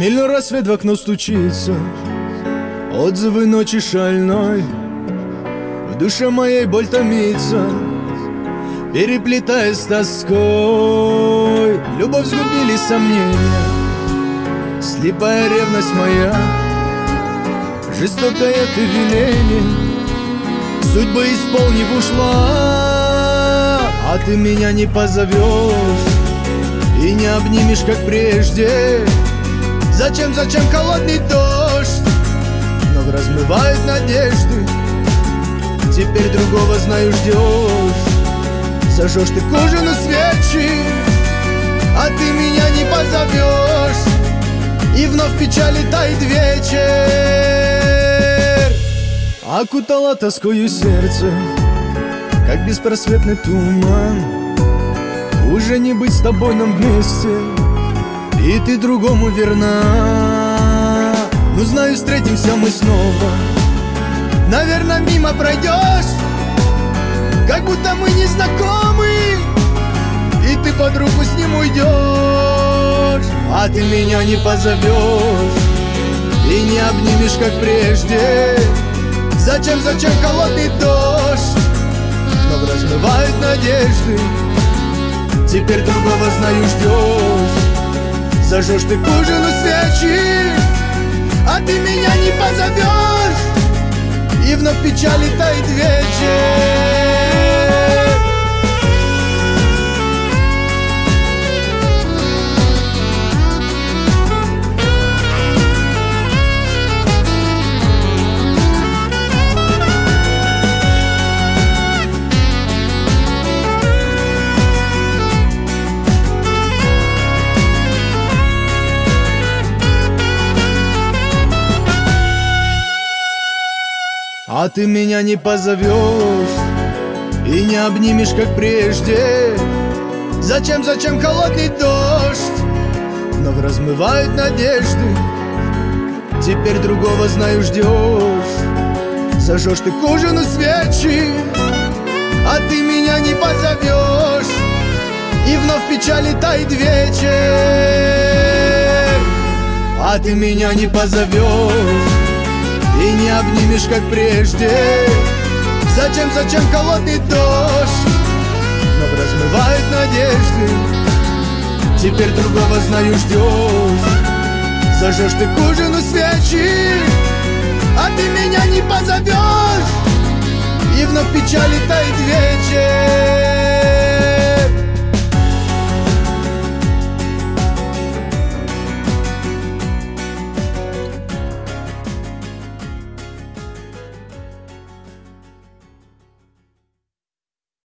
Миллион раз свет в окно стучится, отзывы ночи шальной. В душе моей боль томится, переплетаясь с тоской. Любовь сгубили сомнения, слепая ревность моя, жестокое ты веление, судьбы исполнив ушла. А ты меня не позовешь и не обнимешь, как прежде. Зачем холодный дождь вновь размывает надежды? Теперь другого, знаю, ждешь. Зажжешь ты к ужину свечи, а ты меня не позовешь, и вновь в печали тает вечер. Окутала тоскою сердце, как беспросветный туман. Уже не быть с тобой нам вместе, и ты другому верна. Ну знаю, встретимся мы снова, наверное, мимо пройдешь, как будто мы не знакомы, и ты под руку с ним уйдешь. А ты меня не позовешь и не обнимешь, как прежде. Зачем холодный дождь вновь размывает надежды? Теперь другого, знаю, ждешь. Зажжешь ты к ужину свечи, а ты меня не позовешь, и вновь в печали тает вечер. А ты меня не позовешь и не обнимешь, как прежде. Зачем холодный дождь вновь размывает надежды? Теперь другого, знаю, ждешь. Зажжешь ты к ужину свечи, а ты меня не позовешь, и вновь в печали тает вечер. А ты меня не позовешь и не обнимешь, как прежде. Зачем холодный дождь вновь размывает надежды? Теперь другого, знаю, ждешь. Зажжешь ты к ужину свечи, а ты меня не позовешь, и вновь в печали тает вечер.